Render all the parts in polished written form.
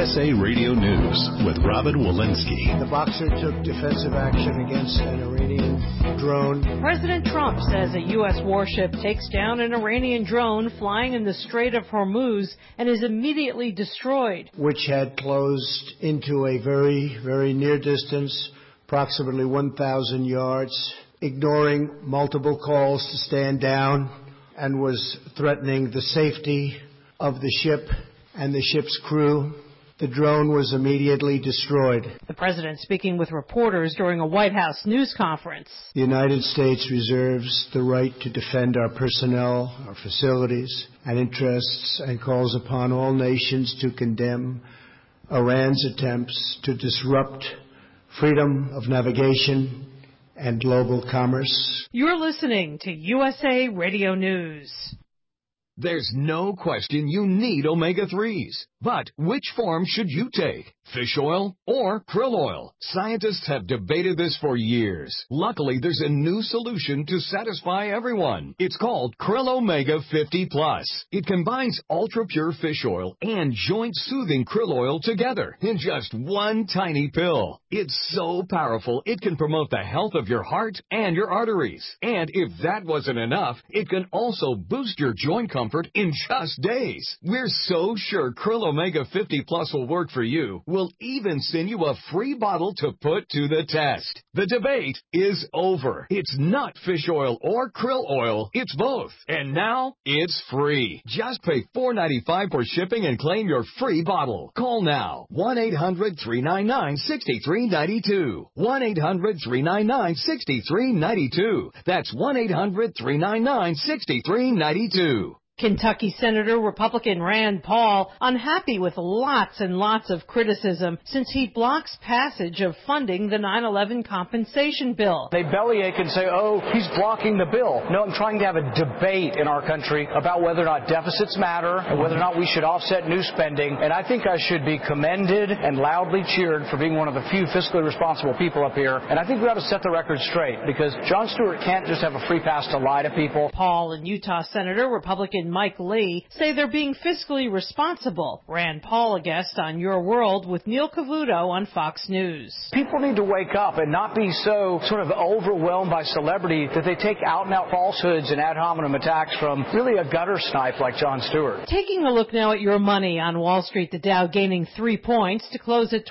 USA Radio News with Robin Walensky. The boxer took defensive action against an Iranian drone. President Trump says a U.S. warship takes down an Iranian drone flying in the Strait of Hormuz and is immediately destroyed. Which had closed into a very, very near distance, approximately 1,000 yards, ignoring multiple calls to stand down, and was threatening the safety of the ship and the ship's crew. The drone was immediately destroyed. The president speaking with reporters during a White House news conference. The United States reserves the right to defend our personnel, our facilities, and interests, and calls upon all nations to condemn Iran's attempts to disrupt freedom of navigation and global commerce. You're listening to USA Radio News. There's no question you need omega-3s. But which form should you take? Fish oil or krill oil? Scientists have debated this for years. Luckily, there's a new solution to satisfy everyone. It's called Krill Omega 50 Plus. It combines ultra-pure fish oil and joint-soothing krill oil together in just one tiny pill. It's so powerful, it can promote the health of your heart and your arteries. And if that wasn't enough, it can also boost your joint comfort in just days. We're so sure Krill Omega 50 Plus will work for you. We'll even send you a free bottle to put to the test. The debate is over. It's not fish oil or krill oil. It's both. And now it's free. Just pay $4.95 for shipping and claim your free bottle. Call now. 1-800-399-6392. 1-800-399-6392. That's 1-800-399-6392. Kentucky Senator Republican Rand Paul unhappy with lots and lots of criticism since he blocks passage of funding the 9/11 compensation bill. They bellyache and say, oh, he's blocking the bill. No, I'm trying to have a debate in our country about whether or not deficits matter and whether or not we should offset new spending. And I think I should be commended and loudly cheered for being one of the few fiscally responsible people up here. And I think we ought to set the record straight because Jon Stewart can't just have a free pass to lie to people. Paul and Utah Senator Republican Mike Lee say they're being fiscally responsible. Rand Paul, a guest on Your World with Neil Cavuto on Fox News. People need to wake up and not be so sort of overwhelmed by celebrity that they take out-and-out falsehoods and ad hominem attacks from really a gutter snipe like Jon Stewart. Taking a look now at your money on Wall Street, the Dow gaining 3 points to close at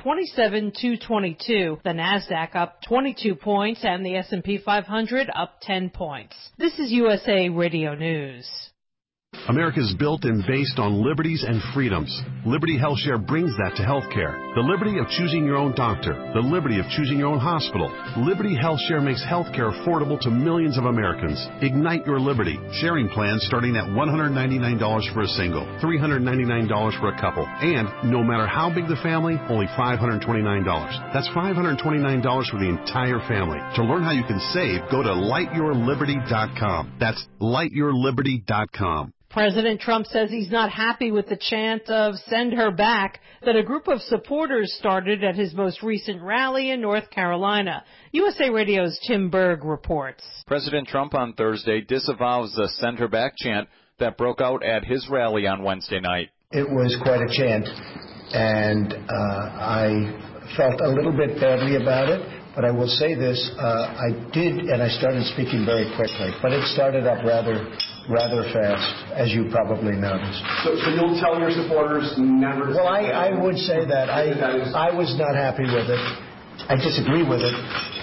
27,222. The Nasdaq up 22 points and the S&P 500 up 10 points. This is USA Radio News. America is built and based on liberties and freedoms. Liberty HealthShare brings that to healthcare. The liberty of choosing your own doctor. The liberty of choosing your own hospital. Liberty HealthShare makes healthcare affordable to millions of Americans. Ignite your liberty. Sharing plans starting at $199 for a single, $399 for a couple, and no matter how big the family, only $529. That's $529 for the entire family. To learn how you can save, go to lightyourliberty.com. That's lightyourliberty.com. President Trump says he's not happy with the chant of "Send her back" that a group of supporters started at his most recent rally in North Carolina. USA Radio's Tim Berg reports. President Trump on Thursday disavows the "Send her back" chant that broke out at his rally on Wednesday night. It was quite a chant, and I felt a little bit badly about it. But I will say this, I did, and I started speaking very quickly, but it started up rather fast, as you probably noticed. So you'll tell your supporters never to... Well, I would say that. I was not happy with it. I disagree with it.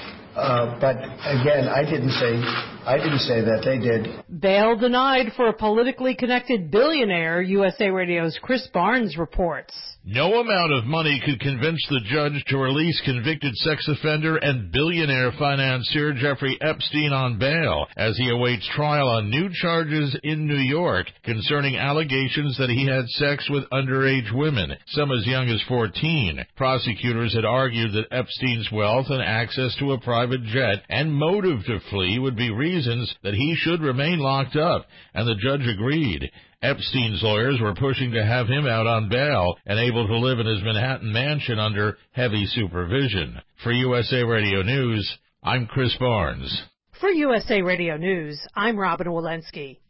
But again, I didn't say that. They did. Bail denied for a politically connected billionaire, USA Radio's Chris Barnes reports. No amount of money could convince the judge to release convicted sex offender and billionaire financier Jeffrey Epstein on bail as he awaits trial on new charges in New York concerning allegations that he had sex with underage women, some as young as 14. Prosecutors had argued that Epstein's wealth and access to a private jet and motive to flee would be reasons that he should remain locked up, and the judge agreed. Epstein's lawyers were pushing to have him out on bail and able to live in his Manhattan mansion under heavy supervision. For USA Radio News, I'm Chris Barnes. For USA Radio News, I'm Robin Walensky.